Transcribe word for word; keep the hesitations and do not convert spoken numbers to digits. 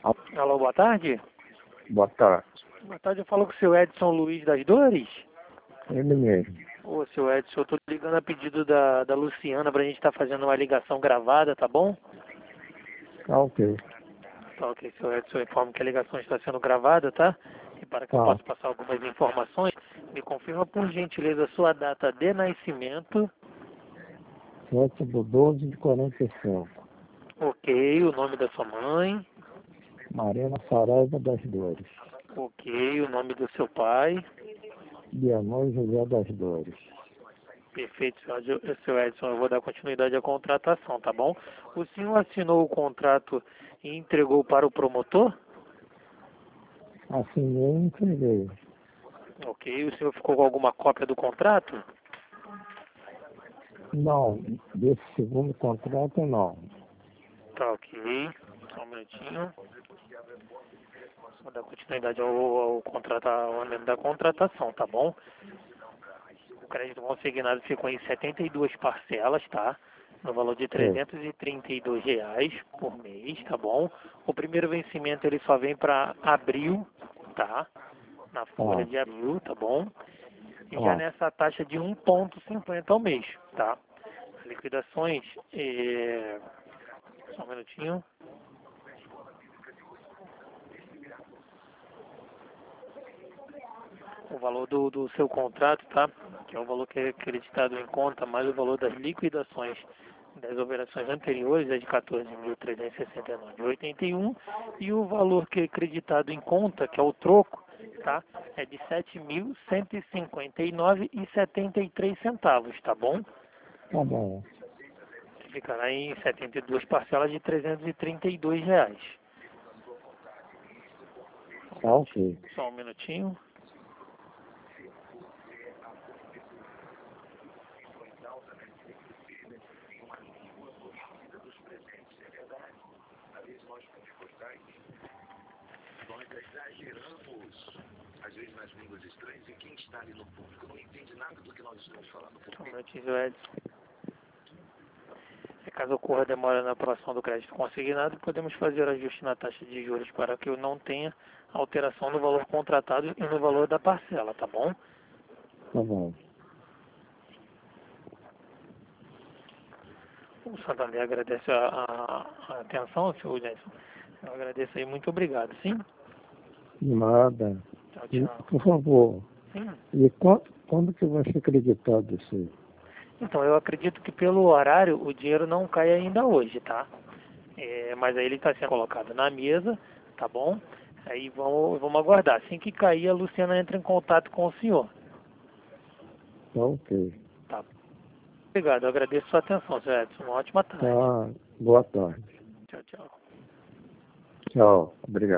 Alô, boa tarde. Boa tarde. Boa tarde, eu falo com o seu Edson Luiz das Dores. Ele mesmo. Ô, seu Edson, eu tô ligando a pedido da, da Luciana pra gente estar fazendo uma ligação gravada, tá bom? Tá ok. Tá ok, seu Edson, eu informo que a ligação está sendo gravada, tá? E para que eu Tá. possa passar algumas informações, me confirma por gentileza a sua data de nascimento. sete do doze de quarenta e cinco. Ok, o nome da sua mãe. Marina Saraiva das Dores. Ok, o nome do seu pai. Bianor José das Dores. Perfeito, senhor seu Edson, eu vou dar continuidade à contratação, tá bom? O senhor assinou o contrato e entregou para o promotor? Assinei e entreguei. Ok, o senhor ficou com alguma cópia do contrato? Não, desse segundo contrato não. Tá ok, só um minutinho. Vou dar continuidade ao, ao, contrato, ao andamento da contratação, tá bom? O crédito consignado ficou em setenta e duas parcelas, tá? No valor de É. trezentos e trinta e dois reais por mês, tá bom? O primeiro vencimento ele só vem para abril, tá? Na folha Tá. de abril, tá bom? E já Tá. nessa taxa de um vírgula cinquenta ao mês, tá? Liquidações, é... só um minutinho. O valor do, do seu contrato, tá? Que é o valor que é acreditado em conta, mais o valor das liquidações das operações anteriores é de quatorze mil trezentos e sessenta e nove vírgula oitenta e um e o valor que é acreditado em conta, que é o troco, tá? É de sete mil cento e cinquenta e nove vírgula setenta e três centavos, tá bom? Tá bom. Ficará em setenta e duas parcelas de trezentos e trinta e dois reais. Tá ok. Só um minutinho. Nós exageramos, às vezes, nas línguas estranhas e quem está ali no público não entende nada do que nós estamos falando. Só um minutinho, Edson. Caso ocorra demora na aprovação do crédito consignado, podemos fazer ajuste na taxa de juros para que eu não tenha alteração no valor contratado e no valor da parcela, tá bom? Tá bom. O Santander agradece a, a, a atenção, senhor Jenson. Eu agradeço aí, muito obrigado, sim? De nada. Tchau, E, tchau. por favor, Sim. e quando, quando que vai ser acreditado isso aí? Então, eu acredito que pelo horário o dinheiro não cai ainda hoje, tá? É, mas aí ele está sendo colocado na mesa, tá bom? Aí vamos, vamos aguardar. Assim que cair, a Luciana entra em contato com o senhor. Tá ok. Tá. Obrigado, eu agradeço a sua atenção, senhor Edson. Uma ótima tarde. Tá. Boa tarde. Tchau, tchau. Tchau. Obrigado.